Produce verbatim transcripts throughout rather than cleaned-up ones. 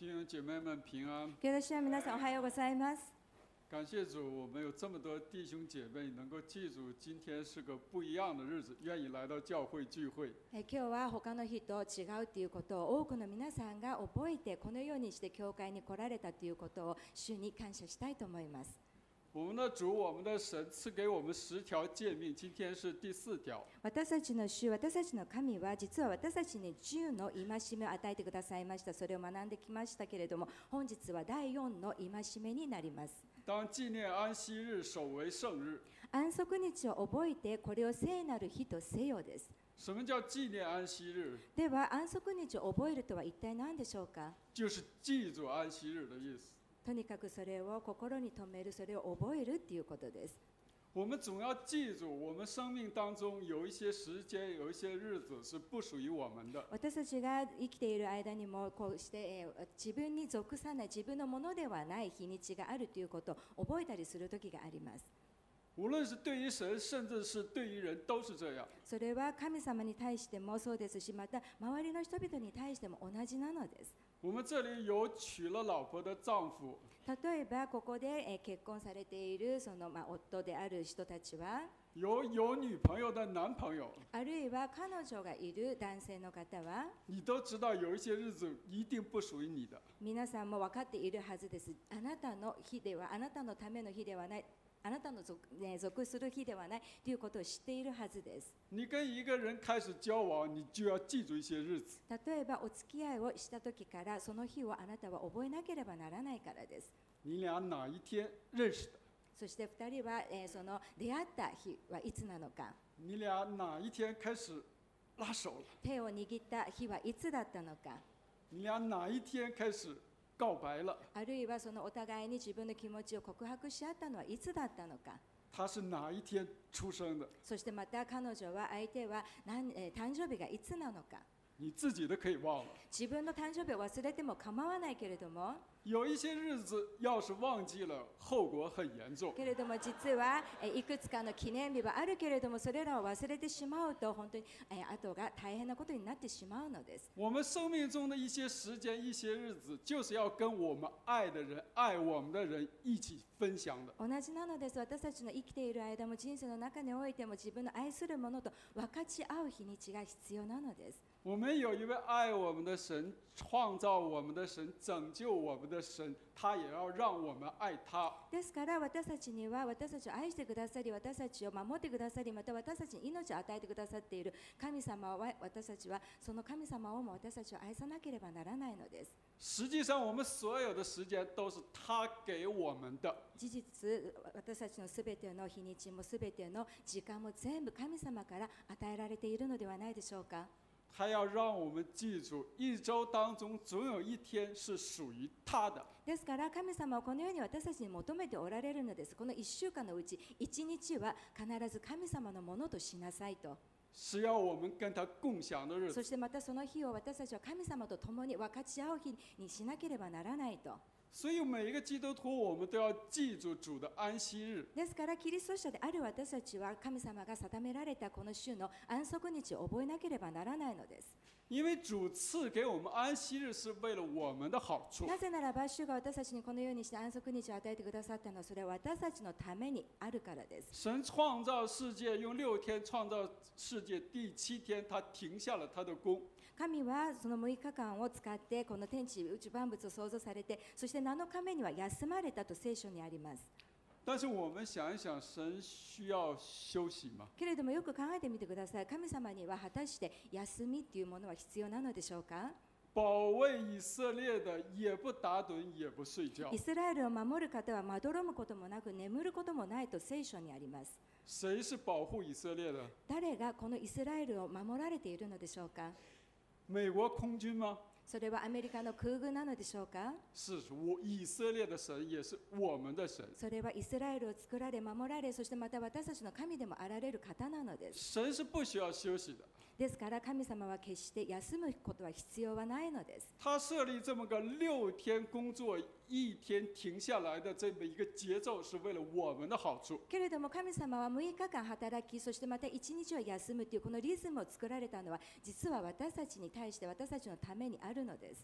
弟兄姐妹们平安。 今日は皆さんおはようございます。 感谢主，我们有这么多弟兄姐妹能够记住今天是个不一样的日子，願意来到教会聚会。 今日は他の日と違うということを多くの皆さんが覚えて、このようにして教会に来られたということを主に感謝したいと思います。 我们的主，我们的神赐给我们十条诫命，今天是第四条。 私たちの主、私たちの神は実は私たちに十の戒めを与えてくださいました。それを学んできましたけれども、本日はだいよんの戒めになります。 当纪念安息日，守为圣日。 安息日を覚えて、これを聖なる日とせよです。 什么叫纪念安息日？ では安息日を覚えるとは一体何でしょうか？ 就是记住安息日的意思。 とにかくそれを心に留める、それを覚えるということです。 我们总要记住，我们生命当中有一些时间、有一些日子是不属于我们的。 私たちが生きている間にもこうして、えー、自分に属さない、自分のものではない日にちがあるということを覚えたりする時があります。 无论是对于神，甚至是对于人，都是这样。 それは神様に対してもそうですし、また周りの人々に対しても同じなのです。 我们这里有娶了老婆的丈夫。 例えばここで、えー、結婚されているその、まあ、夫である人たちは、 有有女朋友的男朋友， あるいは彼女がいる男性の方は、 你都知道有一些日子一定不属于你的。 皆さんも分かっているはずです。あなたの日では、あなたのための日ではない、あなたの 属,、ね、属する日ではないということを知っているはずです。 你跟一个人开始交往，你就要记住一些日子。 例えばお付き合いをした時からその日をあなたは覚えなければならないからです。 你俩哪一天认识的？ そしてふたりは、えー、その出会った日はいつなのか。 你俩哪一天开始拉手了？ 手を握った日はいつだったのか。 你俩哪一天开始告白了？ あるいはそのお互いに自分の気持ちを告白し合ったのはいつだったのか。 他是哪一天出生的？ そしてまた彼女は、相手は何、えー、誕生日がいつなのか。 你自己的可以忘了。 自分の誕生日を忘れても構わないけれども、 有一些日子要是忘记了，后果很严重。 けれども実は、えー、いくつかの記念日はあるけれども、それらを忘れてしまうと本当に、えー、後が大変なことになってしまうのです。 我们生命中的一些时间、一些日子，就是要跟我们爱的人、爱我们的人一起分享的。 同じなのです。私たちの生きている間も人生の中においても自分の愛する者と分かち合う日にちが必要なのです。 我们有一位爱我们的神，创造我们的神，拯救我们的神，他也要让我们愛他。 ですから私たちには、私たちを愛してくださり、私たちを守ってくださり、また私たちに命を与えてくださっている神様は、私たちはその神様をも私たちを愛さなければならないのです。 实际上，我们所有的时间都是他给我们的。 事実、私たちのすべての日にちもすべての時間も全部神様から与えられているのではないでしょうか。 他要让我们记住，一周当中总有一天是属于他的。 ですから神様はこのように私たちに求めておられるのです。このいっしゅうかんのうちいちにちは必ず神様のものとしなさいと。 是要我们跟他共享的日子。 そしてまたその日を私たちは神様と共に分かち合う日にしなければならないと。 所以每一个基督徒，我们都要记住主的安息日。 ですからキリスト者である私たちは神様が定められたこの週の安息日を覚えなければならないのです。 因为主赐给我们安息日是为了我们的好处。 なぜならば主が私たちにこのようにして安息日を与えてくださったのは、それは私たちのためにあるからです。 神创造世界，用六天创造世界，第七天他停下了他的工。 神はそのむいかかんを使ってこの天地宇宙万物を創造されて、そしてなのかめには休まれたと聖書にあります。 但是我们想一想，神需要休息吗？ けれどもよく考えてみてください。神様には果たして休みっていうものは必要なのでしょうか？ 保卫以色列的也不打盹，也不睡觉。 イスラエルを守る方はまどろむこともなく眠ることもないと聖書にあります。 谁是保护以色列的？ 誰がこのイスラエルを守られているのでしょうか？ 美国空军吗？ それはアメリカの空軍なのでしょうか？ 是我以色列的神，也是我们的神。 それはイスラエルを作られ守られ、そしてまた私たちの神でもあられる方なのです。 神是不需要休息的。 ですから神様は決して休むことは必要はないのです。 他设立这么个六天工作一天停下来的这么一个节奏，是为了我们的好处。 けれども神様はむいかかん働き、そしてまたいちにちは休むというこのリズムを作られたのは、実は私たちに対して私たちのためにあるのです。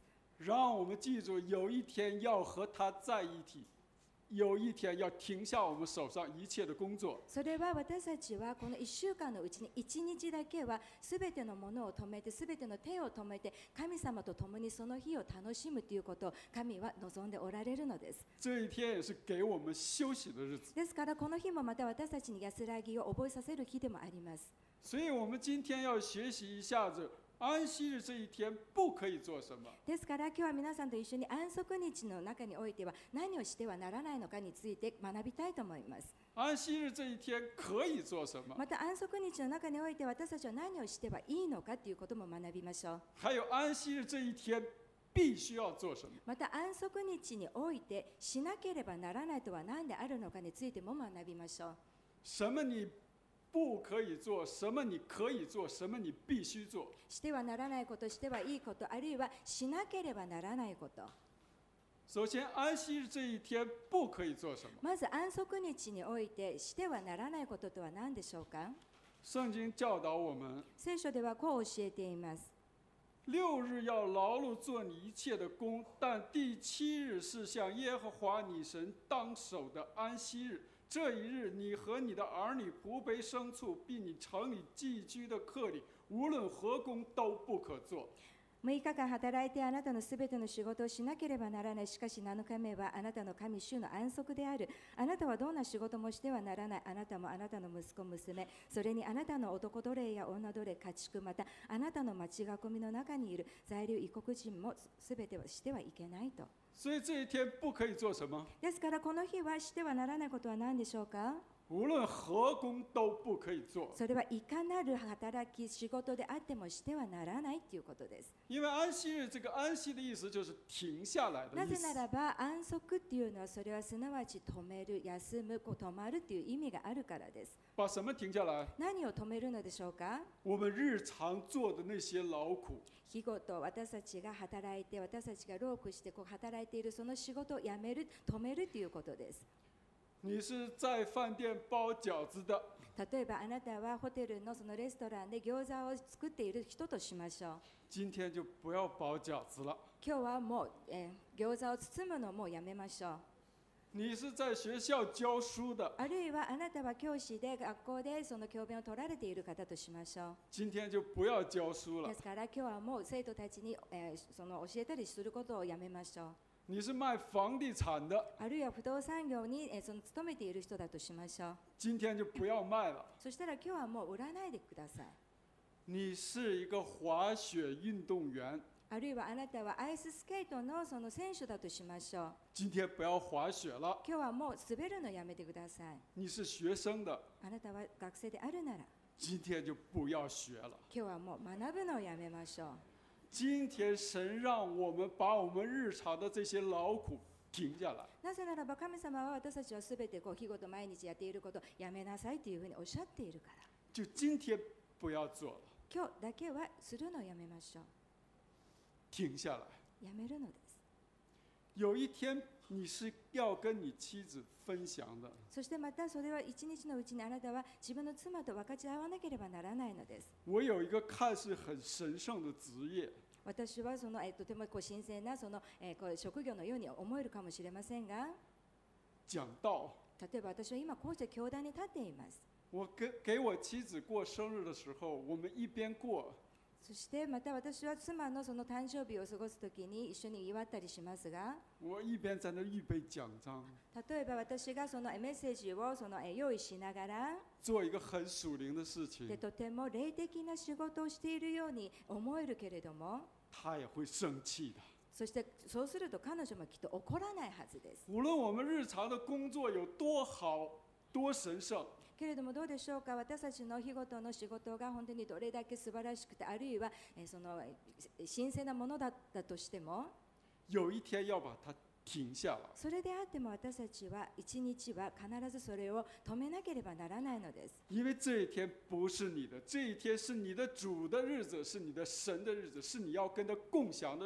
让我们记住，有一天要和他在一起，有一天要停下我们手上一切的工作。 それは私たちはこのいっしゅうかんのうちにいちにちだけはすべてのものを止めて、すべての手を止めて、神様と共にその日を楽しむということを神は望んでおられるのです。 这一天也是给我们休息的日子。 ですからこの日もまた私たちに安らぎを覚えさせる日でもあります。 所以我们今天要学习一下子安息日这一天不可以做什么。 ですから今日は皆さんと一緒に安息日の中においては何をしてはならないのかについて学びたいと思います。 安息日这一天可以做什么？ また安息日の中において私たちは何をしてはいいのかということも学びましょう。 还有安息日这一天必须要做什么？ また安息日においてしなければならないとは何であるのかについても学びましょう。 什么你不可以做，什么你可以做，什么你必须做。 してはならないこと、してはいいこと、あるいはしなければならないこと。 首先，安息日这一天不可以做什么？ まず安息日においてしてはならないこととは何でしょうか？ 圣经教导我们， 聖書ではこう教えています。 六日要劳碌做你一切的工，但第七日是向耶和华你神当守的安息日。这一日，你和你的儿女、仆婢、牲畜，并你城里寄居的客旅，无论何工都不可做。 むいかかん働いてあなたのすべての仕事をしなければならない。しかしなのかめはあなたの神主の安息である。あなたはどんな仕事もしてはならない。あなたもあなたの息子、娘、それにあなたの男奴隷や女奴隷、家畜、またあなたの町囲みの中にいる在留異国人もすべてはしてはいけないと。 所以这一天不可以做什么？ ですからこの日はしてはならないことは何でしょうか？ 无论何工都不可以做。 それはいかなる働き、仕事であってもしてはならないということです。 因为安息日这个安息的意思就是停下来的なぜ意思。 ならば安息っていうのはそれはすなわち止める、休む、止まるという意味があるからです。 把什么停下来？ 何を止めるのでしょうか？ 我们日常做的那些劳苦。 日ごと私たちが働いて、私たちが労苦してこう働いているその仕事をやめる、止めるということです。 你是在饭店包饺子的， 例えばあなたはホテルのそのレストランで餃子を作っている人としましょう。 今天就不要包饺子了。 今日はもう、えー、餃子を包むのもやめましょう。 你是在学校教书的， あるいはあなたは教師で学校でその教鞭を取られている方としましょう。 今天就不要教书了で。すから今日はもう生徒たちに、えー、その教えたりすることをやめましょう。 你是卖房地产的， あるいは不動産業に、えー、その勤めている人だとしましょう。 今天就不要卖了。 そしたら今日はもう売らないでください。 你是一个滑雪运动员， あるいはあなたはアイススケートのその選手だとしましょう。 今天不要滑雪了。 今日はもう滑るのやめてください。 你是学生的， あなたは学生であるなら今天就不要学了。 今日はもう学ぶのをやめましょう。 今天神让我们把我们日常的这些劳苦停下来。 なぜならば神様は私たちはすべてこう日ごと毎日やっていることをやめなさいというふうにおっしゃっているから、 就今天不要做了， 今日だけはするのをやめましょう。 停下来。 やめるのです。 有一天你是要跟你妻子分享的， そしてまたそれは一日のうちにあなたは自分の妻と分かち合わなければならないのです。 我有一个看似很神圣的职业， 私はその、えー、とてもこう神聖なその、えー、こう職業のように思えるかもしれませんが、 讲道。 例えば私は今こうして教壇に立っています。 我给给我妻子过生日的时候，我们一边过， そしてまた私は妻のその誕生日を過ごすときに一緒に祝ったりしますが、 我一边在那预备奖章， 例えば私がそのメッセージをその用意しながら、 做一个很属灵的事情で、とても霊的な仕事をしているように思えるけれども、 他也会生气的。 そしてそうすると彼女もきっと怒らないはずです。 无论我们日常的工作有多好、多神圣， けれどもどうでしょうか、私たちの日ごとの仕事が本当にどれだけ素晴らしくて、あるいはえーそのえー神聖なものだったとしても、 有一天要把它停下来。 それであっても私たちは一日は必ずそれを止めなければならないのです。 因为这一天不是你的，这一天是你的主的日子，是你的神的日子，是你要跟他共享的日子。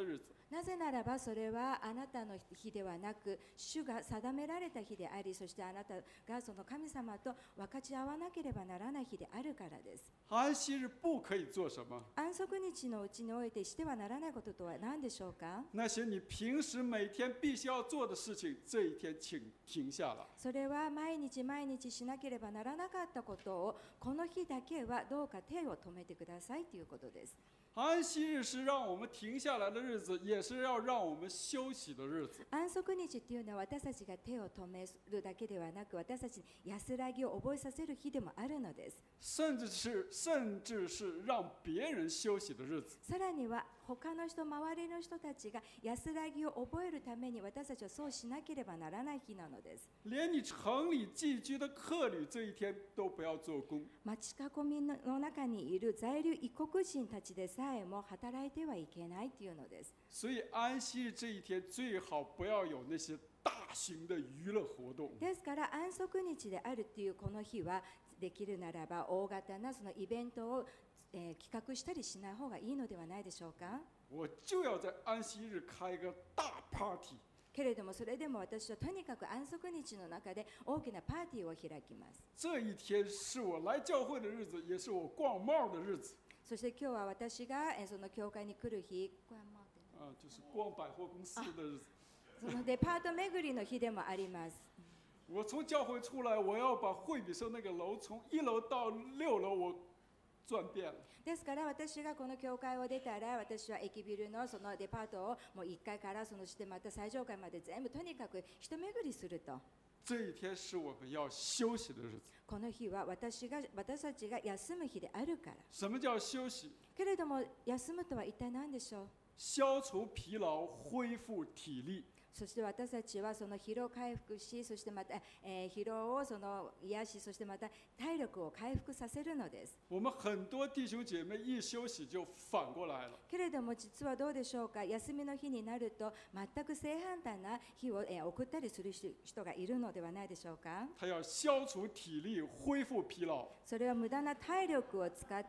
なぜならばそれはあなたの日ではなく、主が定められた日であり、そしてあなたがその神様と分かち合わなければならない日であるからです。 安息日不可以做什么？ 安息日のうちにおいてしてはならないこととは何でしょうか？ 那些你平时每天必须要做的事情，这一天请停下来。 それは毎日毎日しなければならなかったことを、この日だけはどうか手を止めてくださいということです。 安息日是让我们停下来的日子，也是要让我们休息的日子。 安息日っていうのは私たちが手を止めるだけではなく、私たちに安らぎを覚えさせる日でもあるのです。 甚至是甚至是让别人休息的日子。 さらには他の人、周りの人たちが安らぎを覚えるために私たちはそうしなければならない日なのです。 连你城里寄居的客旅这一天都不要做工。 町囲みの中にいる在留異国人たちでさえも働いてはいけないというのです。 所以安息日这一天最好不要有那些大型的娱乐活动。 ですから安息日であるというこの日は、できるならば大型なそのイベントをえー、企画したりしない方がいいのではないでしょうか。 我就要在安息日开一个大 party。 けれどもそれでも私はとにかく安息日の中で大きなパーティーを開きます。 这一天是我来教会的日子，也是我逛帽的日子。 そして今日は私が、えー、その教会に来る日、 啊，就是逛百货公司的日子。 そのデパート巡りの日でもあります。 我从教会出来，我要把惠比寿那个楼从一楼到六楼我转遍了。 ですから私がこの教会を出たら、私は駅ビルのそのデパートをもういっかいからそのしてまた最上階まで全部とにかく一巡りすると。 这一天是我们要休息的日子。 この日は私が私たちが休む日であるから。 什么叫休息？ けれども休むとは一体何でしょう？ 消除疲劳，恢复体力。 そして私たちはその疲労回復し、そしてまた、えー、疲労をその癒し、そしてまた体力を回復させるのです。 我们很多弟兄姐妹一休息就反过来了。 けれども実はどうでしょうか？休みの日になると全く正反対な日を、えー、送ったりする人がいるのではないでしょうか？ 他要消除体力，恢复疲劳。 それは無駄な体力を使って、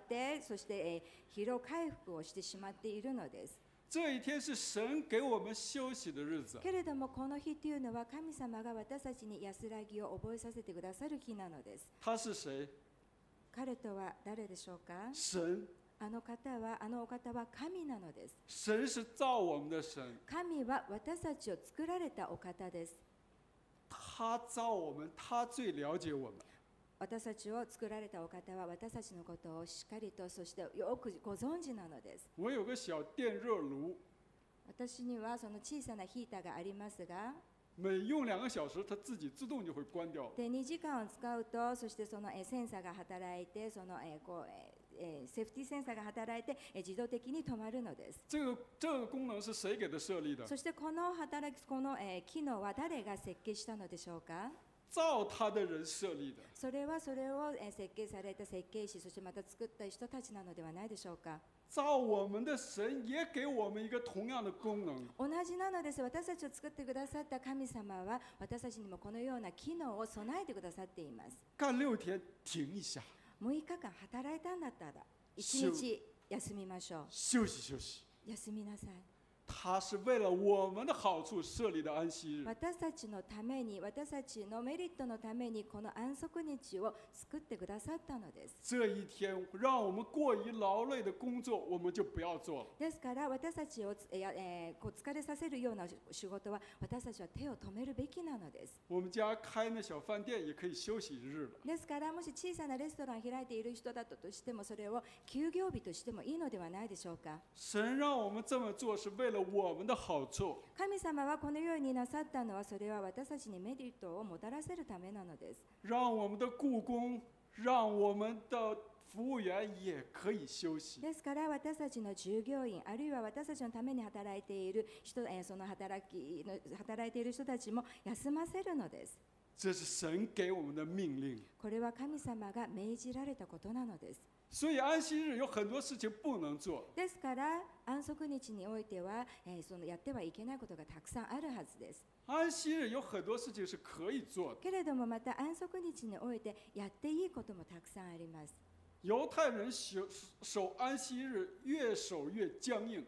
そして、えー、疲労回復をしてしまっているのです。 这一天是神给我们休息的日子。 けれどもこの日というのは神様が私たちに安らぎを覚えさせてくださる日なのです。 他是谁？ 彼とは誰でしょうか？ 神。 あの方は、あのお方は神なのです。 神是造我们的神。 神は私たちを作られたお方です。 他造我们，他最了解我们。 私たちを作られたお方は私たちのことをしっかりと、そしてよくご存知なのです。 我有个小电热炉。 私にはその小さなヒーターがありますが、 每用两个小时，它自己自動就会关掉。 でにじかんを使うと、そしてそのえセンサーが働いて、そのえこうえセーフティーセンサーが働いてえ自動的に止まるのです。 这个这个功能是谁给它设立的？ そしてこの働き、このえ機能は誰が設計したのでしょうか？ 造它的人设立的。 それはそれを設計された設計士、そしてまた作った人たちなのではないでしょうか？ 造我们的神也给我们一个同样的功能。 同じなのです。私たちを作ってくださった神様は私たちにもこのような機能を備えてくださっています。 干六天停一下。 むいかかん働いたんだったらいちにち休みましょう。 休息休息。 休みなさい。 他是为了我们的好处设立的安息日。 私たちのために、私たちのメリットのためにこの安息日を作ってくださったのです。 这一天让我们过于劳累的工作，我们就不要做了。 ですから私たちを、えー、こう疲れさせるような仕事は私たちは手を止めるべきなのです。 我们家开那小饭店也可以休息一日了。 ですからもし小さなレストランを開いている人だったとしても、それを休業日としてもいいのではないでしょうか。 神让我们这么做是为了我们的好处。 神様はこのようになさったのは、それは私たちにメリットをもたらせるためなのです。 让我们的雇工，让我们的服務員也可以休息。 ですから私たちの従業員、あるいは私たちのために働いている人、その働きの働いている人たちも休ませるのです。 这是神给我们的命令。 これは神様が命じられたことなのです。 所以安息日有很多事情不能做。 ですから安息日においては、えー、そのやってはいけないことがたくさんあるはずです。 安息日有很多事情是可以做的。 けれどもまた安息日においてやっていいこともたくさんあります。 猶太人守守安息日越守越僵硬。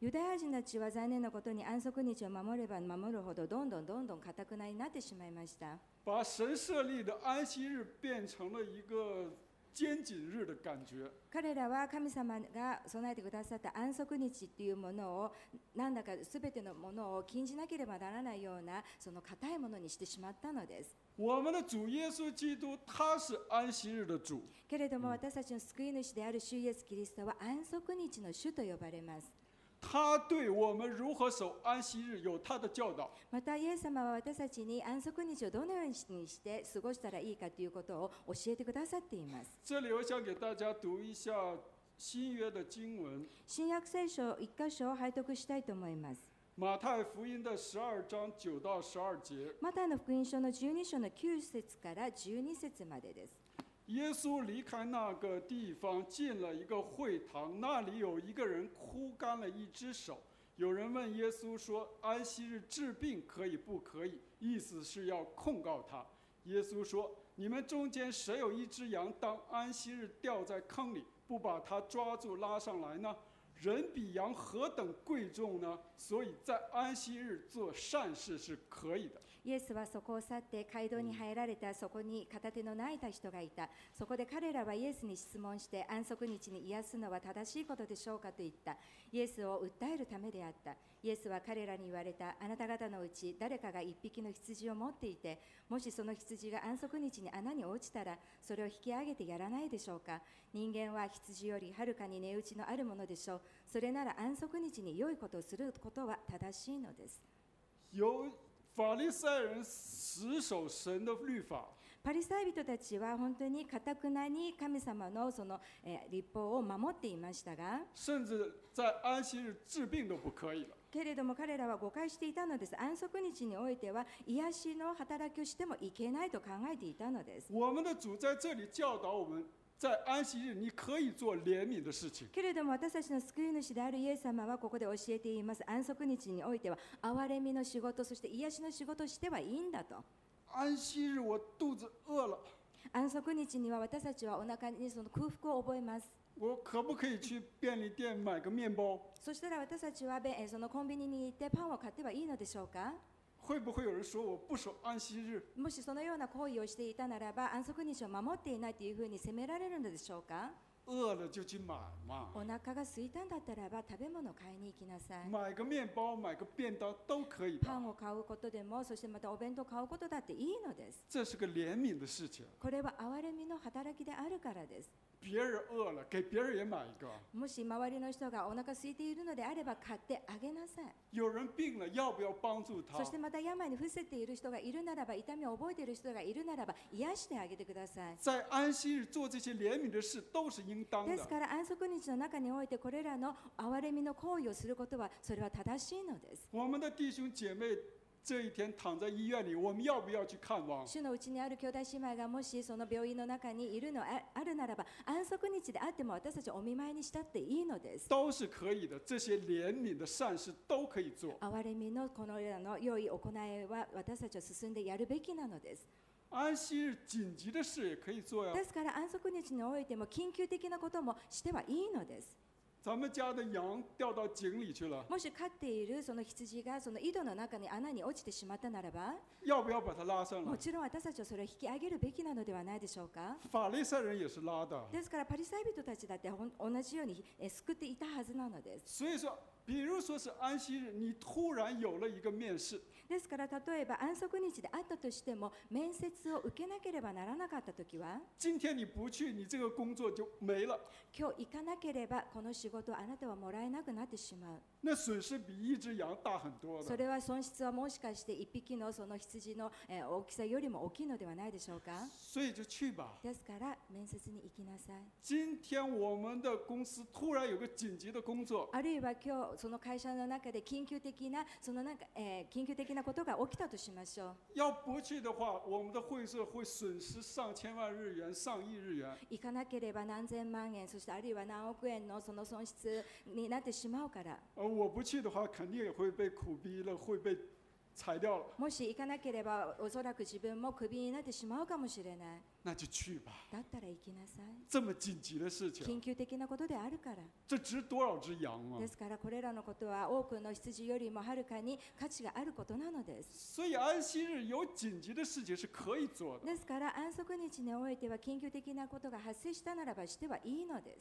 ユダヤ人たちは残念なことに安息日を守れば守るほどどんどんどんどん堅くなになってしまいました。 把神设立的安息日变成了一个肩颈日的感觉。 彼らは神様が備えてくださった安息日というものをなんだか全てのものを禁じなければならないようなその固いものにしてしまったのです。 我们的主耶稣基督，他是安息日的主。 けれども私たちの救い主である主イエスキリストは安息日の主と呼ばれます。 他对我们如何守安息日有他的教导。 またイエス様は私たちに安息日をどのようにして過ごしたらいいかということを教えてくださっています。 这里我想给大家读一下新約的经文。 新約聖書一箇所を拝読したいと思います。 马太福音的十二章九到十二节。 マタイの福音書のじゅうに章のきゅう節からじゅうに節までです。 耶稣离开那个地方，进了一个会堂，那里有一个人枯干了一只手。有人问耶稣说：“安息日治病可以不可以？”意思是要控告他。耶稣说：“你们中间谁有一只羊，当安息日掉在坑里，不把它抓住拉上来呢？人比羊何等贵重呢？所以在安息日做善事是可以的。” イエスはそこを去って街道に入られた。そこに片手の泣いた人がいた。そこで彼らはイエスに質問して、安息日に癒すのは正しいことでしょうかと言った。イエスを訴えるためであった。イエスは彼らに言われた。あなた方のうち誰かが一匹の羊を持っていて、もしその羊が安息日に穴に落ちたら、それを引き上げてやらないでしょうか。人間は羊よりはるかに値打ちのあるものでしょう。それなら安息日に良いことをすることは正しいのです。 有法利赛人死守神的律法。 パリサイ人たちは本当に堅くなに神様のその、えー、律法を守っていましたが、 甚至在安息日治病都不可以了。 けれども彼らは誤解していたのです。安息日においては癒しの働きをしてもいけないと考えていたのです。 我们的主在这里教导我们，在安息日你可以做怜悯的事情。 けれども私たちの救い主であるイエス様はここで教えています。安息日においては憐れみの仕事、そして癒しの仕事をしてはいいんだと。 安息日我肚子饿了， 安息日には私たちはお腹にその空腹を覚えます。 我可不可以去便利店买个面包？ そしたら私たちはべそのコンビニに行ってパンを買ってはいいのでしょうか。 会不会有人说我不守安息日？ もしそのような行為をしていたならば安息日を守っていないというふうに責められるのでしょうか。 饿了就去买嘛， お腹が空いたんだったらば食べ物を買いに行きなさい。 买个面包、买个便当都可以吧。 パンを買うことでも、そしてまたお弁当を買うことだっていいのです。 这是个怜悯的事情。 これは憐れみの働きであるからです。 别人饿了，给别人也买一个。 もし周りの人がお腹空いているのであれば買ってあげなさい。 有人病了，要不要帮助他？ そしてまた病に伏せている人がいるならば、痛みを覚えている人がいるならば癒してあげてください。 在安息日做这些怜悯的事都是应当的。 ですから安息日の中においてこれらの憐れみの行為をすることはそれは正しいのです。 我们的弟兄姐妹这一天躺在医院里，我们要不要去看望？ 主のうちにある兄弟姉妹がもしその病院の中にいるのああるならば、安息日であっても私たちお見舞いにしたっていいのです。 都是可以的，这些怜悯的善事都可以做。 憐れみのこのような良い行いは私たちは進んでやるべきなのです。 安息日緊急的事也可以做呀。 ですから安息日においても緊急的なこともしてはいいのです。 咱们家的羊掉到井里去了， もし飼っているその羊がその井戸の中に穴に落ちてしまったならば、 要不要把它拉上来？ もちろん私たちはそれを引き上げるべきなのではないでしょうか。 法利赛人也是拉的。 ですからパリサイ人たちだって同じように救っていたはずなのです。 所以说，比如说是安息日，你突然有了一个面试。 ですから例えば安息日であったとしても面接を受けなければならなかったときは、 今天你不去，你这个工作就没了。 今日行かなければこの仕事をあなたはもらえなくなってしまう。 那损失比一只羊大很多的。 それは損失はもしかして一匹のその羊の大きさよりも大きいのではないでしょうか。 所以就去吧。 ですから面接に行きなさい。 今天我们的公司突然有个紧急的工作， あるいは今日その会社の中で緊急的なそのなんか、えー、緊急的なことが起きたとしましょう。 要不去的话，我们的会社会损失上千万日元、上亿日元。 行かなければ何千万円、そしてあるいは何億円のその損失になってしまうから。 而我不去的话，肯定也会被苦逼了，会被裁掉了， もし行かなければおそらく自分もクビになってしまうかもしれない。 那就去吧。 だったら行きなさい。 这么紧急的事情， 緊急的なことであるから。 这值多少只羊啊で？すからこれらのことは多くの羊よりもはるかに価値があることなのです。 所以安息日有紧急的事情是可以做的。 ですから安息日においては緊急的なことが発生したならばしてはいいのです。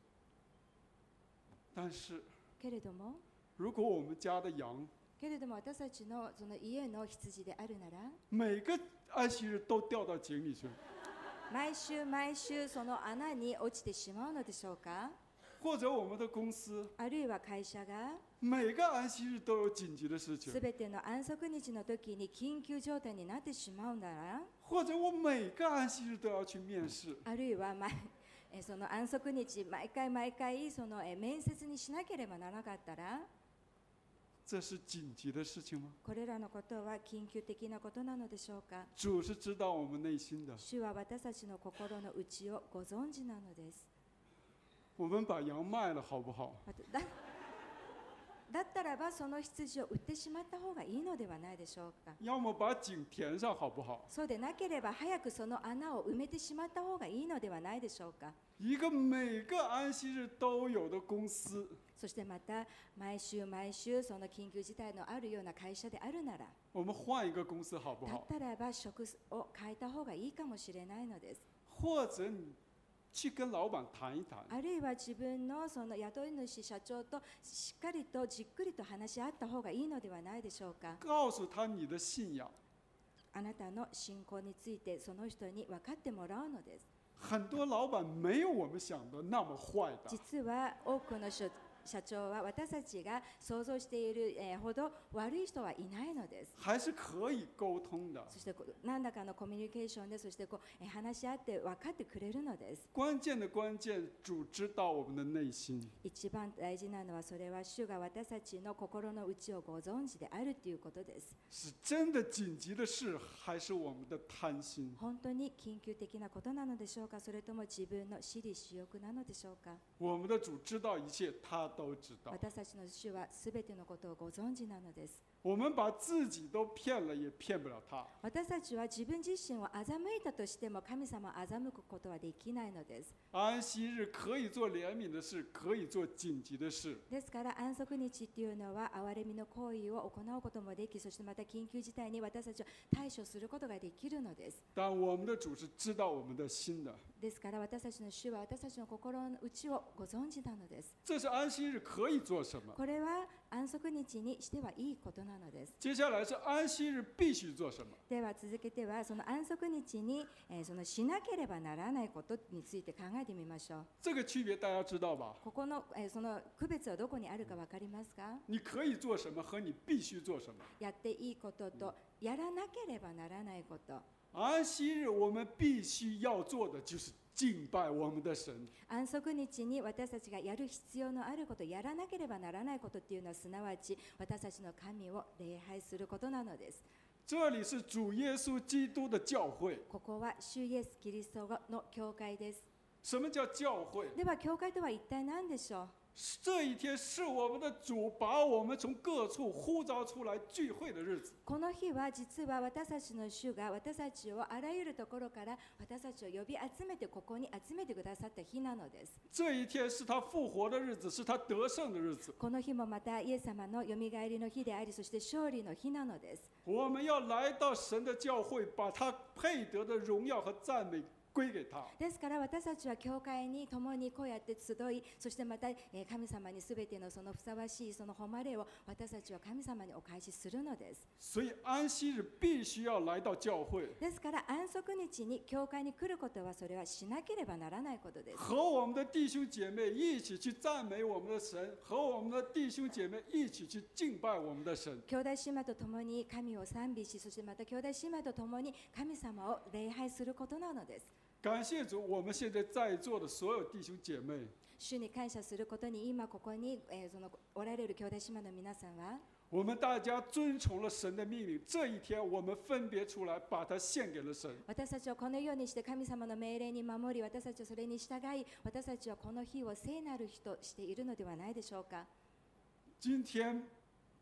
但是けれども、 如果我们家的羊けれども私たちのその家の羊であるなら、 每个安息日都掉到井里去， 毎週毎週その穴に落ちてしまうのでしょうか？ 或者我们的公司あるいは会社が每个安息日都有紧急的事情， すべての安息日の時に緊急状態になってしまうなら、 或者我每个安息日都要去面試， あるいは毎えその安息日毎回毎回そのえ面接にしなければならなかったら、 这是紧急的事情吗？ これらのことは緊急的なことなのでしょうか？ 主是知道我们内心的。 主は私たちの心の内をご存知なのです。 我们把羊卖了好不好？ だだったらばその羊を売ってしまった方がいいのではないでしょうか？ 要么把井填上好不好？ そうでなければ早くその穴を埋めてしまった方がいいのではないでしょうか？ 一个每个安息日都有的公司， そしてまた毎週毎週その緊急事態のあるような会社であるなら、 我们换一个公司好不だっ好？ たらば職を変えた方がいいかもしれないのです。 或者你去跟老板谈一談。 あるいは自分のその雇い主社長としっかりとじっくりと話し合った方がいいのではないでしょうか？ 告訴他你的信仰。 あなたの信仰についてその人に分かってもらうのです。 很多老板没有我们想的那么坏的。 実は多くの社社長は私たちが想像しているえーほど悪い人はいないのです。 还是可以沟通的。 そしてこう何らかのコミュニケーションで、そしてこうえー話し合って分かってくれるのです。 关键的关键，主知道我们的内心。 一番大事なのはそれは主が私たちの心の内をご存知であるということです。 是真的紧急的事，还是我们的贪心？ 本当に緊急的なことなのでしょうか？それとも自分の私利私欲なのでしょうか？ 我们的主知道一切，他都知道。 私たちの主はすべてのことをご存知なのです。 我们把自己都骗了，也骗不了他。 私たちは自分自身を欺いたとしても神様を欺くことはできないのです。 安息日可以做怜悯的事，可以做紧急的事。 ですから安息日っていうのは憐れみの行為を行うこともでき、そしてまた緊急事態に私たちは対処することができるのです。 但我们的主是知道我们的心的。 ですから私たちの主は私たちの心の内をご存知なのです。 这是安息日可以做什么？ これは安息日にしてはいいことなのです。 接下来是安息日必须做什么？ では続けてはその安息日に、えー、そのしなければならないことについて考えてみましょう。 这个区别大家知道吧？ ここの、えー、その区別はどこにあるか分かりますか？ 你可以做什么和你必须做什么？ やっていいこととやらなければならないこと。 安息日我们必须要做的就是敬拜我们的神。 安息日に私たちがやる必要のあること、やらなければならないことっていうのはすなわち私たちの神を礼拝することなのです。 这里是主耶稣基督的教会。 ここは主イエスキリストの教会です。 什么叫教会？ では教会とは一体何でしょう？ 这一天是我们的主把我们从各处呼召出来聚会的日子。 この日は実は私たちの主が私たちをあらゆるところから私たちを呼び集めてここに集めてくださった日なのです。 这一天是他复活的日子，是他得胜的日子。 この日もまたイエス様のよみがえりの日であり、そして勝利の日なのです。 我们要来到神的教会，把他配得的荣耀和赞美归给他。 ですから私たちは教会に共にこうやって集い、そしてまた神様にすべてのそのふさわしいその誉れを私たちは神様にお返しするのです。 所以安息日必须要来到教会。 ですから安息日に教会に来ることはそれはしなければならないことです。 和我们的弟兄姐妹一起去赞美我们的神，和我们的弟兄姐妹一起去敬拜我们的神。 兄弟姉妹と共に神を賛美し、そしてまた兄弟姉妹と共に神様を礼拝することなのです。 感谢主，我们现在在座的所有弟兄姐妹， 主に感謝することに今ここに、えー、そのおられる兄弟姉妹の皆さんは、 我们大家遵从了神的命令。这一天，我们分别出来，把它献给了神。 私たちはこのようにして神様の命令に守り、私たちはそれに従い、私たちはこの日を聖なる日としているのではないでしょうか。 今天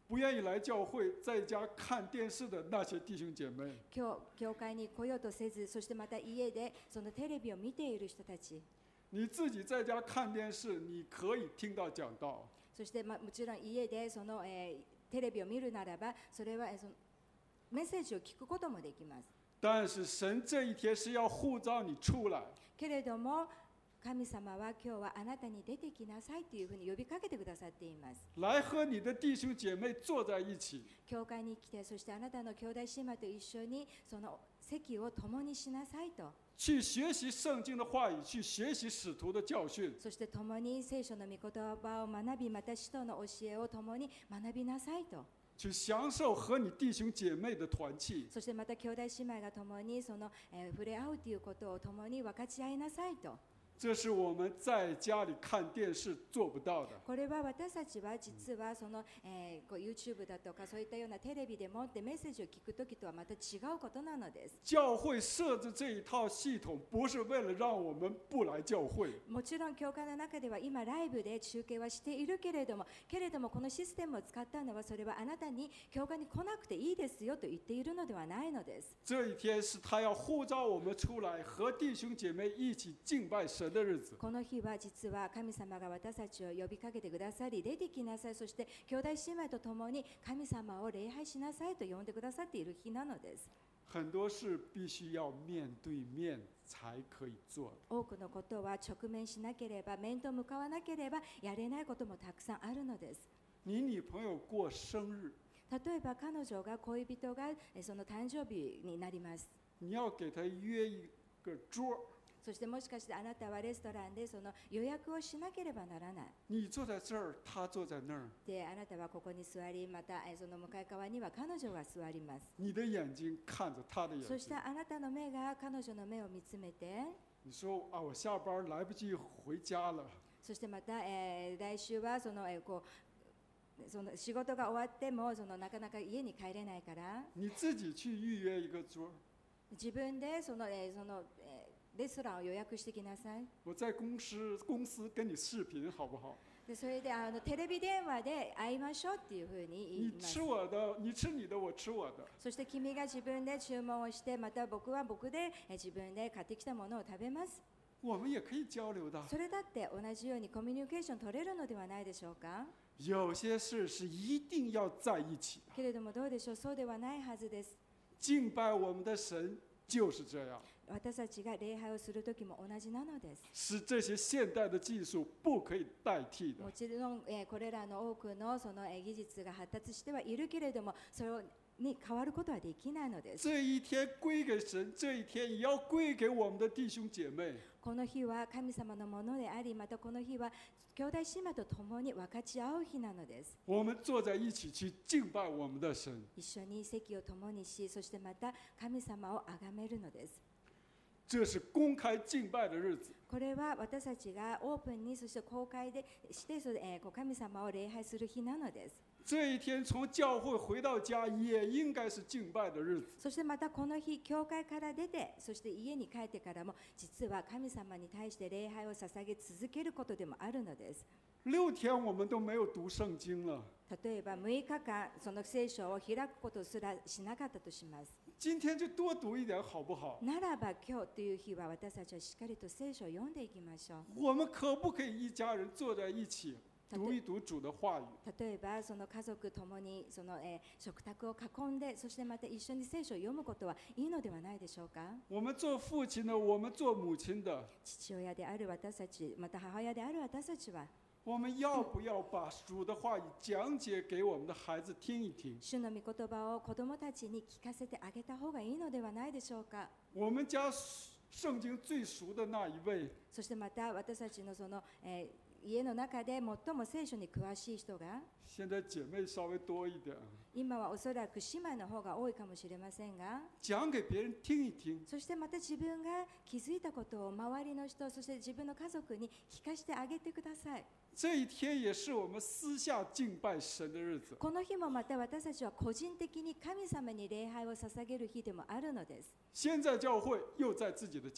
不愿意来教会，在家看电视的那些弟兄姐妹， 教教会に来ようとせず、そしてまた家でそのテレビを見ている人たち、 你自己在家看电视，你可以听到讲道， そして、ま、もちろん家でその、えー、テレビを見るならば、それは、えー、そのメッセージを聞くこともできます。 但是神这一天是要呼召你出来。 けれども神様は今日はあなたに出てきなさいというふうに呼びかけてくださっています。 来和你的弟兄姐妹坐在一起， 教会に来て、そしてあなたの兄弟姉妹と一緒にその席を共にしなさいと。 去学习圣经的话语，去学习使徒的教训。 そして共に聖書の御言葉を学び、また使徒の教えを共に学びなさいと。 去享受和你弟兄姐妹的团契。 そしてまた兄弟姉妹が共にその、えー、触れ合うということを共に分かち合いなさいと。 这是我们在家里看电视做不到的。 これは私たちは実はその、えー、こう YouTube だとかそういったようなテレビでもってメッセージを聞くときとはまた違うことなのです。 教会设置这一套系统，不是为了让我们不来教会。 もちろん教会の中では今ライブで中継はしているけれども、けれどもこのシステムを使ったのはそれはあなたに教会に来なくていいですよと言っているのではないのです。 这一天是他要呼召我们出来，和弟兄姐妹一起敬拜神的日子。 この日は実は神様が私たちを呼びかけてくださり、出てきなさい、そして兄弟姉妹と共に神様を礼拝しなさいと呼んでくださっている日なのです。 很多事必须要面对面才可以做。 多くのことは直面しなければ、面と向かわなければやれないこともたくさんあるのです。 你女朋友过生日， 例えば彼女が恋人がその誕生日になります。 你要给她约一个桌。 そしてもしかしてあなたはレストランでその予約をしなければならない。 你坐在这儿，她坐在那儿。 で、あなたはここに座り、またその向かい側には彼女が座ります。 你的眼睛看着她的眼睛。 そしてあなたの目が彼女の目を見つめて。 你说啊，我下班来不及回家了。 そしてまた、えー、来週はその、えー、こうその仕事が終わってもそのなかなか家に帰れないから。 你自己去预约一个桌。 自分でその、えー、その、えーレストランを予約してきなさい。 我在公司公司跟你视频好不好？ でそれであのテレビ電話で会いましょうっていうふうに言います。 你吃我的，你吃你的，我吃我的。 そして君が自分で注文をして、また僕は僕で自分で買ってきたものを食べます。 我们也可以交流的。 それだって同じようにコミュニケーション取れるのではないでしょうか。 有些事是一定要在一起的。 けれどもどうでしょう、そうではないはずです。 敬拜我们的神就是这样。 私たちが礼拝をするときも同じなのです。 是这些现代的技术不可以代替的。 もちろん、えー、これらの多くのその、えー、技術が発達してはいるけれども、それに変わることはできないのです。 这一天归给神，这一天也要归给我们的弟兄姐妹。 この日は神様のものであり、またこの日は兄弟姉妹と共に分かち合う日なのです。 我们坐在一起去敬拜我们的神。 一緒に席を共にし、そしてまた神様を崇めるのです。 这是公开敬拜的日子。 これは私たちがオープンに、そして公開でしてそれ、えー、神様を礼拝する日なのです。 这一天从教会回到家也应该是敬拜的日子。 そしてまたこの日、教会から出て、そして家に帰ってからも、実は神様に対して礼拝を捧げ続けることでもあるのです。 六天我们都没有读圣经了。 例えばむいかかんその聖書を開くことすらしなかったとします。 今天就多读一点好不好？ ならば今日という日は私たちはしっかりと聖書を読んでいきましょう。 我们可不可以一家人坐在一起读一读主的话语？ 例えばその家族ともにその、えー、食卓を囲んで、そしてまた一緒に聖書を読むことはいいのではないでしょうか。 我们做父亲的，我们做母亲的， 父親である私たち、また母親である私たちは、 我们要不要把主的话语讲解给我们的孩子听一听？ 主の御言葉を子供たちに聞かせてあげた方がいいのではないでしょうか。 我们家圣经最熟的那一位， そしてまた私たちのその、えー家の中で最も聖書に詳しい人が、 现在姐妹稍微多一点， 今はおそらく姉妹の方が多いかもしれませんが、 讲给别人听一听。 そしてまた自分が気づいたことを周りの人、そして自分の家族に聞かせてあげてください。 这一天也是我们私下敬拜神的日子。 この日もまた私たちは個人的に神様に礼拝を捧げる日でもあるのです。 先在教会，又在自己的家。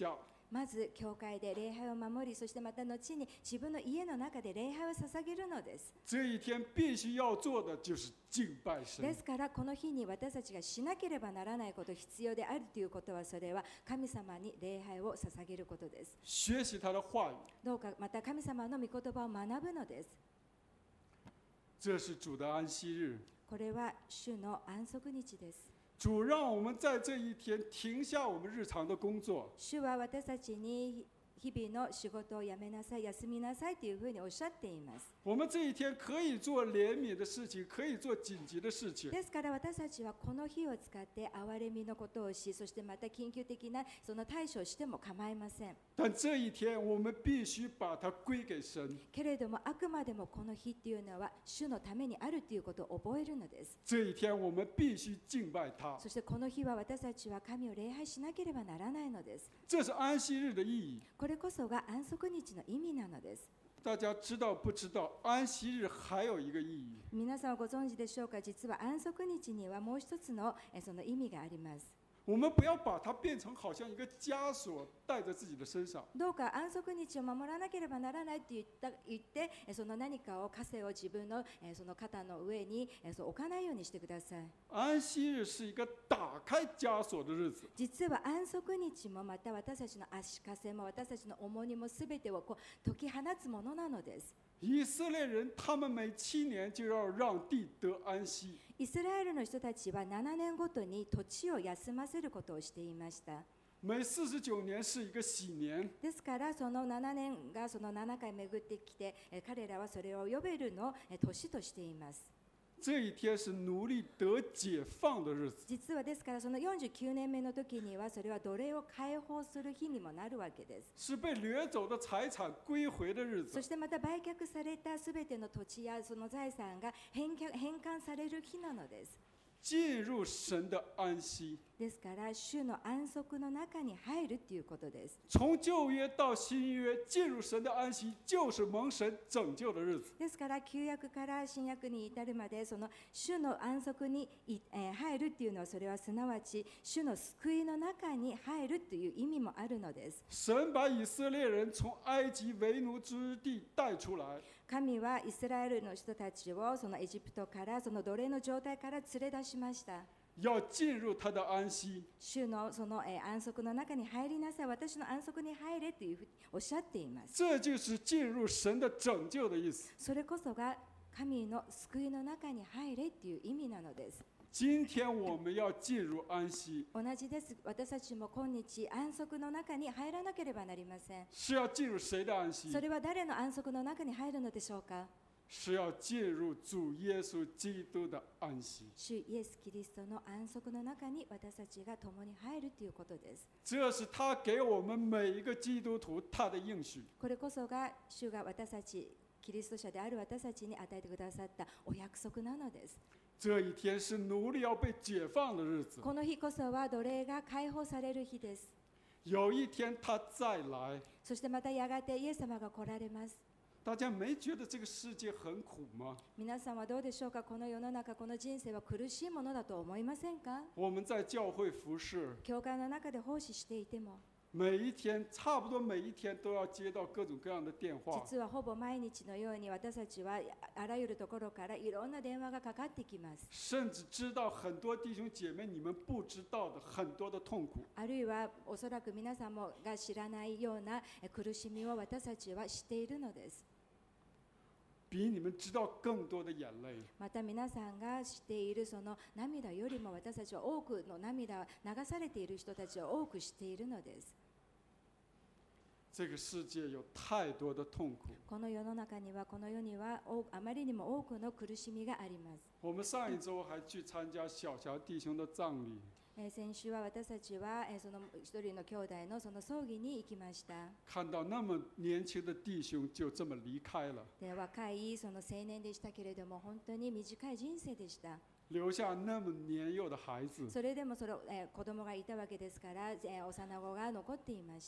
まず教会で礼拝を守り、そしてまた後に自分の家の中で礼拝を捧げるのです。 这一天必须要做的就是敬拜神。 ですからこの日に私たちがしなければならないこと、必要であるということは、それは神様に礼拝を捧げることです。 学习他的话语。 どうかまた神様の御言葉を学ぶのです。 这是主的安息日。 これは主の安息日です。 主让我们在这一天停下我们日常的工作。 主は私たちに日々の仕事をやめなさい、休みなさいというふうにおっしゃっています。 我们这一天可以做怜悯的事情，可以做紧急的事情。 ですから私たちはこの日を使って憐れみのことをし、そしてまた緊急的なその対処をしても構いません。 但这一天我们必须把它归给神。 けれどもあくまでもこの日っていうのは主のためにあるということを覚えるのです。 这一天我们必须敬拜他。 そしてこの日は私たちは神を礼拝しなければならないのです。 这是安息日的意义。 これこそが安息日の意味なのです。 大家知道不知道？安息日还有一个意义。 皆さんご存知でしょうか？実は安息日にはもう一つのその意味があります。 我们不要把它变成好像一个枷锁带在自己的身上。 どうか安息日を守らなければならないと言った言ってその何かを枷を自分のその肩の上にそう置かないようにしてください。 安息日是一个打开枷锁的日子。 実は安息日もまた私たちの足かせも私たちの重荷もすべてをこう解き放つものなのです。 以色列人他们每七年就要让地得安息。 イスラエルの人たちはななねんごとに土地を休ませることをしていました。 每四十九年是一个喜年。 ですからそのななねんがそのななかい巡ってきて、彼らはそれをヨベルの年としています。 这一天是奴隶得解放的日子。 実はですからそのよんじゅうきゅうねんめの時にはそれは奴隷を解放する日にもなるわけです。 是被掠走的财产归回的日子。 そしてまた売却されたすべての土地やその財産が返却返還される日なのです。 进入神的安息。 ですから主の安息の中に入るということです。 从旧約到新約，進入神的安息，就是蒙神拯救的日子。 ですから旧約から新約に至るまでその主の安息に、えー、入るっていうのはそれはすなわち主の救いの中に入るという意味もあるのです。 神把以色列人從埃及為奴之地帶出來。 神はイスラエルの人たちをそのエジプトからその奴隷の状態から連れ出しました。 要進入他的安息。 主のその、えー、安息の中に入りなさい、私の安息に入れというふうにおっしゃっています。 這就是進入神的拯救的意思。 それこそが神の救いの中に入れという意味なのです。 今天我們要進入安息。 同じです。私たちも今日安息の中に入らなければなりません。 是要進入誰的安息？ それは誰の安息の中に入るのでしょうか？ 是要進入主耶穌基督的安息。 主イエス・キリストの安息の中に私たちが共に入るということです。 這是他給我們每一個基督徒他的應許。 これこそが主が私たちキリスト者である私たちに与えてくださったお約束なのです。 這一天是奴隸要被解放的日子。 この日こそは奴隷が解放される日です。 有一天他再來。 そしてまたやがてイエス様が来られます。 大家沒覺得這個世界很苦嗎？ 皆さんはどうでしょうか？この世の中、この人生は苦しいものだと思いませんか？ 我們在教會服侍， 教会の中で奉仕していても、 每一天差不多每一天都要接到各種各樣的電話。 実はほぼ毎日のように私たちはあらゆるところからいろんな電話がかかってきます。 甚至知道很多弟兄姐妹你們不知道的很多的痛苦。 あるいはおそらく皆さんもが知らないような苦しみを私たちは知っているのです。 比你們知道更多的眼淚。 また皆さんが知っているその涙よりも私たちは多くの涙を流されている人たちは多く知っているのです。 這個世界有太多的痛苦。 この世の中にはこの世にはあまりにも多くの苦しみがあります。 我們上一周還去參加小喬弟兄的葬禮。 先週は私たちはその一人の兄弟のその葬儀に行きました。 看到那麼年輕的弟兄就這麼離開了。 で若いその青年でしたけれども本当に短い人生でした。 留下那麼年幼的孩子。 それでもその、えー、子供がいたわけですから、えー、幼子が残っていました。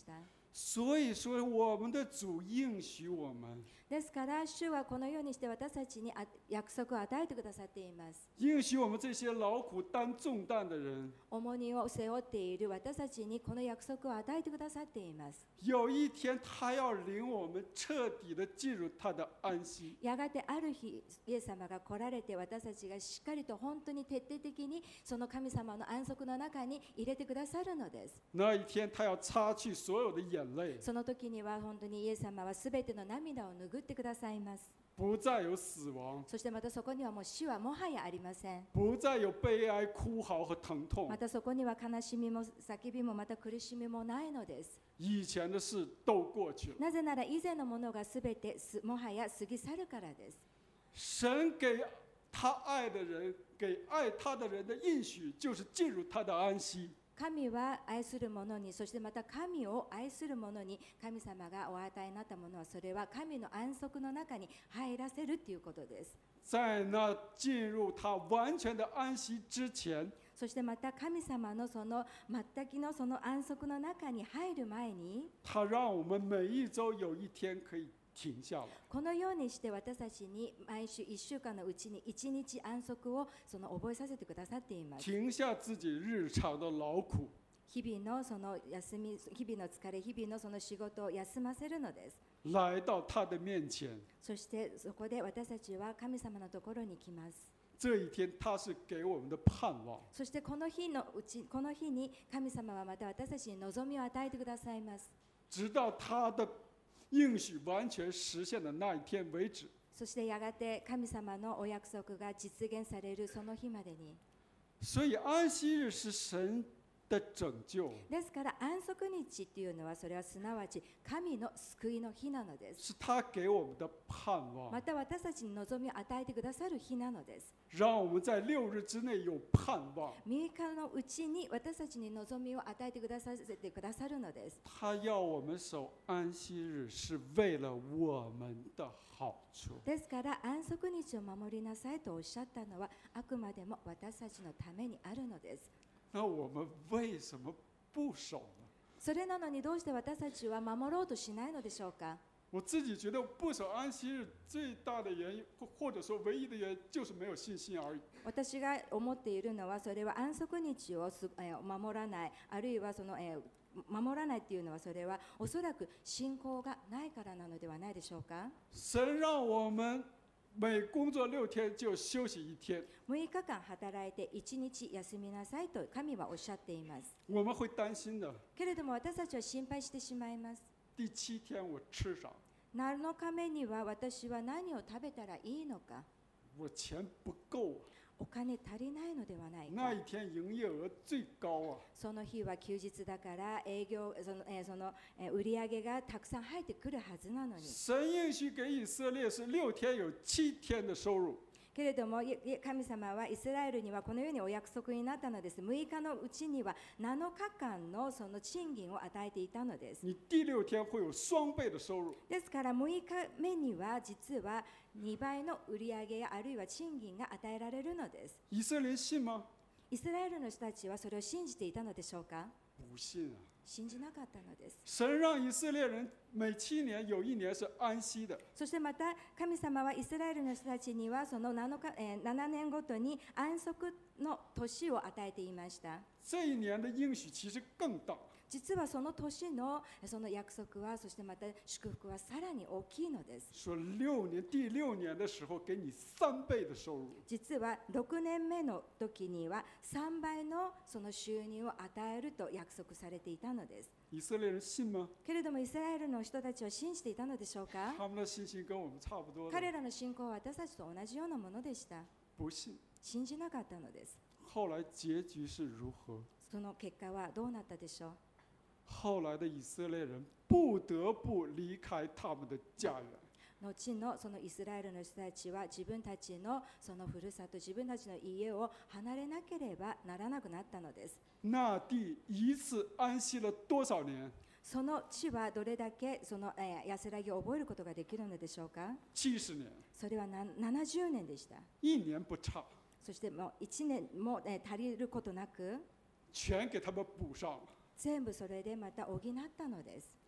所以说，我们的主应许我们， ですから主はこのようにして私たちにあ約束を与えてくださっています。 应许我们这些劳苦担重担的人， 重荷を背負っている私たちにこの約束を与えてくださっています。 有一天他要领我们彻底的进入他的安息。 やがてある日、イエス様が来られて私たちがしっかりと本当に徹底的にその神様の安息の中に入れてくださるのです。 那一天他要擦去所有的眼泪， その時には本当にイエス様はすべての涙を拭ってくださいます。 不再有死亡， そしてまたそこにはもう死はもはやありません。 不再有悲哀、哭嚎和疼痛ま。たそこには悲しみも叫びもまた苦しみもないのです。 以前的事都过去了。 なぜなら以前のものがすべてもはや過ぎ去るからです。 神给他愛的人，給愛他的人的應許，就是進入他的安息。 神は愛する者に、そしてまた神を愛する者に神様がお与えになったものは、それは神の安息の中に入らせるということです。 在那進入他完全的安息之前， そしてまた神様のその全くのその安息の中に入る前に、 他讓我們每一周有一天可以停下來。 このようにして私たちに毎週いっしゅうかんのうちにいちにち安息をその覚えさせてくださっています。 停下自己日常的勞苦， 日々のその休み、日々の疲れ、日々のその仕事を休ませるのです。 來到他的面前。 そしてそこで私たちは神様のところに来ます。 這一天他是給我們的盼望。 そしてこの日のうち、この日に神様はまた私たちに望みを与えてくださいます。 直到他的應許完全實現的那一天為止。 そしてやがて神様のお約束が実現されるその日までに。 所以安息日是神的拯救， ですから安息日っていうのはそれはすなわち神の救いの日なのです。 是他給我們的盼望， また私たちに望みを与えてくださる日なのです。 讓我們在六日之內有盼望。 みっかのうちに私たちに望みを与えてくださってくださるのです。 他要我們守安息日，是為了我們的好處。 ですから安息日を守りなさいとおっしゃったのはあくまでも私たちのためにあるのです。 那我們為什麼不守呢？ それなのにどうして私たちは守ろうとしないのでしょうか。 我自己覺得不守安息日最大的原因，或或者說唯一的原因，就是沒有信心而已。 私が思っているのはそれは安息日をす、えー、守らない、あるいはその、えー、守らないっていうのはそれはおそらく信仰がないからなのではないでしょうか。 神讓我們每工作六天就休息一天。 むいかかん働いていちにち休みなさいと神はおっしゃっています。 我們會擔心的。 けれども私たちは心配してしまいます。 第七天我吃啥？ なのかめには私は何を食べたらいいのか。 我錢不夠啊。 お金足りないのではないか。 那一天營業額最高啊。 その日は休日だから営業その、えー、その、えー、売り上げがたくさん入ってくるはずなのに。 神應許給以色列是六天有七天的收入。 けれども神様はイスラエルにはこのようにお約束になったのです。むいかのうちにはなのかかんのその賃金を与えていたのです。 你第六天会有雙倍的收入。 ですからむいかめには実はにばいの売り上げやあるいは賃金が与えられるのです。 以色列信嗎？ イスラエルの人たちはそれを信じていたのでしょうか。 不信啊。 信じなかったのです。 神讓以色列人每七年有一年是安息的。 そしてまた神様はイスラエルの人たちにはそのなのか、えー、ななねんごとに安息の年を与えていました。 這一年的應許其實更大。 実はその年のその約束はそしてまた祝福はさらに大きいのです。 說六年第六年的時候給你三倍的收入。 実はろくねんめの時にはさんばいのその収入を与えると約束されていたのです。 以色列人信嗎？ けれどもイスラエルの人たちは信じていたのでしょうか。 他們的信心跟我們差不多的。 彼らの信仰は私たちと同じようなものでした。 不信。 信じなかったのです。 後來結局是如何？ その結果はどうなったでしょう。 後來的以色列人不得不離開他們的家園。 後のそのイスラエルの人たちは自分たちのそのふるさと、自分たちの家を離れなければならなくなったのです。 那地一次安息了多少年？ その地はどれだけその、えー、安らぎを覚えることができるのでしょうか。 七十年。 それはなななじゅうねんでした。 一年不差。 そしてもういちねんも、えー、足りることなく全給他們補上。 全部それでまた補ったのです。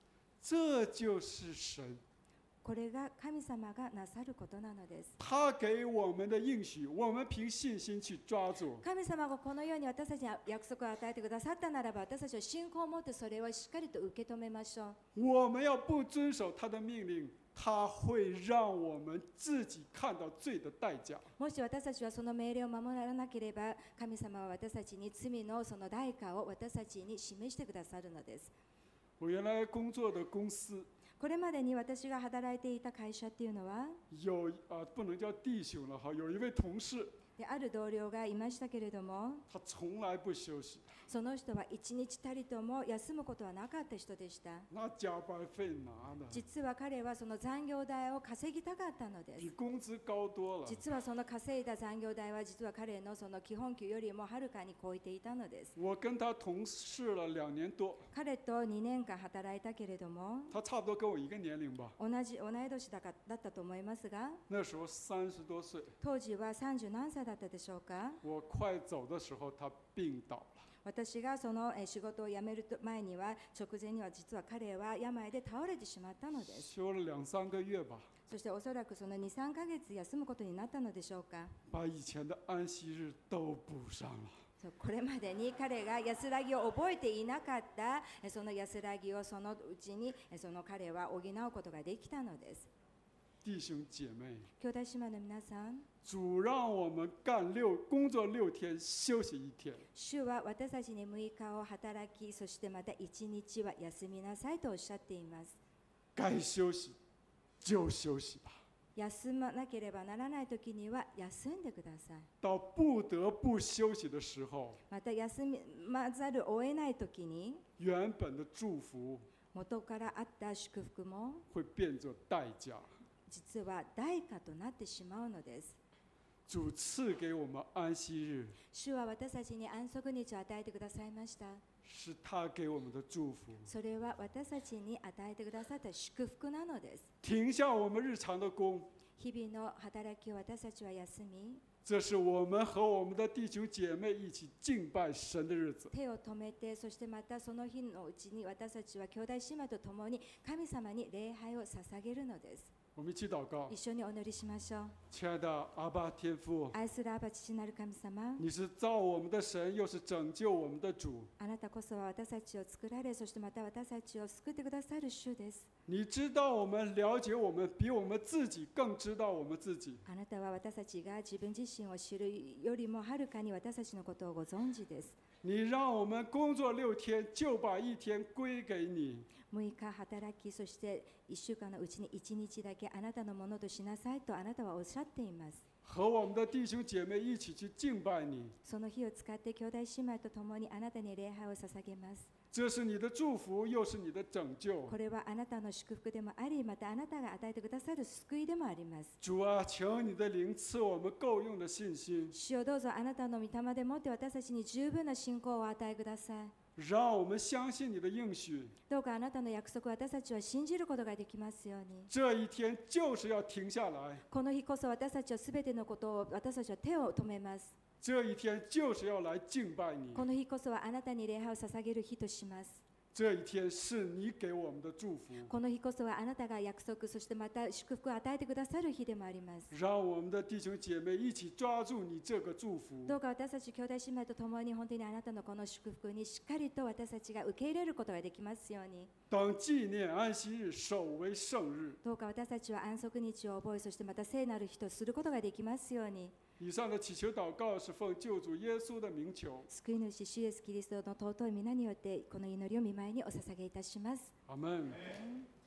这就是神。 これが神様がなさることなのです。 他给我们的应许，我们凭信心去抓住。 神様がこのように私たちに約束を与えてくださったならば、私たちは信仰を持ってそれをしっかりと受け止めましょう。 我们要不遵守他的命令，他会让我们自己看到罪的代价。 もし私たちはその命令を守らなければ、神様は私たちに罪のその代価を私たちに示してくださるのです。 我原来工作的公司これまでに私が働いていた会社っていうのは、 有啊，不能叫弟兄了哈，有一位同事， である同僚がいましたけれども、 他从来不休息， その人は一日たりとも休むことはなかった人でした。 那加班费拿的実は彼はその残業代を稼ぎたかったので比す。 工資高多了。 実はその稼いだ残業代は実は彼のその基本給よりもはるかに超えていたのです。 我跟他同事了两年多， 彼とにねんかん働いたけれども、 他差不多跟我一个年龄吧， 同じ同い年だかだったと思いますが、 那时候三十多岁。 当時はさんじゅう何歳だったでしょうか。 我快走的时候，他病倒了。 私がそのえー仕事を辞めると前には、直前には実は彼は病で倒れてしまったのです。 休了两三个月吧， そしておそらくそのに、さんかげつ休むことになったのでしょうか。 把以前的安息日都补上了。 そうこれまでに彼が安らぎを覚えていなかったえーその安らぎをそのうちにえーその彼は補うことができたのです。 弟兄姐妹， 兄弟姉妹の皆さん、 主让我们干六工作六天，休息一天。 主は私たちにむいかを働き、そしてまたいちにちは休みなさいとおっしゃっています。 该休息就休息吧， 休まなければならないときには休んでください。 到不得不休息的时候， また休まざるを得ないときに、 原本的祝福元からあった祝福も会变作代价。 実は代価となってしまうのです。 主赐给我们安息日， 主は私たちに安息日を与えてくださいました。 是他给我们的祝福。 それは私たちに与えてくださった祝福なのです。 停下我们日常的工， 日々の働きを私たちは休み、 这是我们和我们的弟兄姐妹一起敬拜神的日子。 手を止めて、そしてまたその日のうちに私たちは兄弟姉妹と共に神様に礼拝を捧げるのです。 我们一起祷告。 一緒にお祈りしましょう。 亲爱的阿爸天父， 愛するアバ父なる神様、 你是造我们的神，又是拯救我们的主。 あなたこそは私たちを作られ、そしてまた私たちを救ってくださる主です。 你知道我们，了解我们，比我们自己更知道我们自己。 あなたは私たちが自分自身を知るよりもはるかに私たちのことをご存知です。 你让我们工作六天，就把一天归给你。 むいか働き、そしていっしゅうかんのうちにいちにちだけあなたのものとしなさいとあなたはおっしゃっています。 和我们的弟兄姐妹一起去敬拜你， その日を使って兄弟姉妹と共にあなたに礼拝を捧げます。 这是你的祝福，又是你的拯救。 これはあなたの祝福でもあり、またあなたが与えてくださる救いでもあります。 主啊，求你的灵赐我们够用的信心， 主よどうぞあなたの御霊でもって私たちに十分な信仰をお与えください。 让我们相信你的应许。 どうかあなたの約束を私たちは信じることができますように。 这一天就是要停下来， この日こそ私たちはすべてのことを私たちは手を止めます。 这一天就是要来敬拜你。 この日こそはあなたに礼拝を捧げる日とします。 这一天是你给我们的祝福， この日こそはあなたが約束、そしてまた祝福を与えてくださる日でもあります。 让我们的弟兄姐妹一起抓住你这个祝福。 どうか私たち兄弟姉妹と共に本当にあなたのこの祝福にしっかりと私たちが受け入れることができますように。 当纪念安息日，守为圣日。 どうか私たちは安息日を覚え、そしてまた聖なる日とすることができますように。 以上的祈求祷告是奉救主耶稣的名求。 救い主主イエスキリストの尊い皆によってこの祈りを御前にお捧げいたします。 阿門。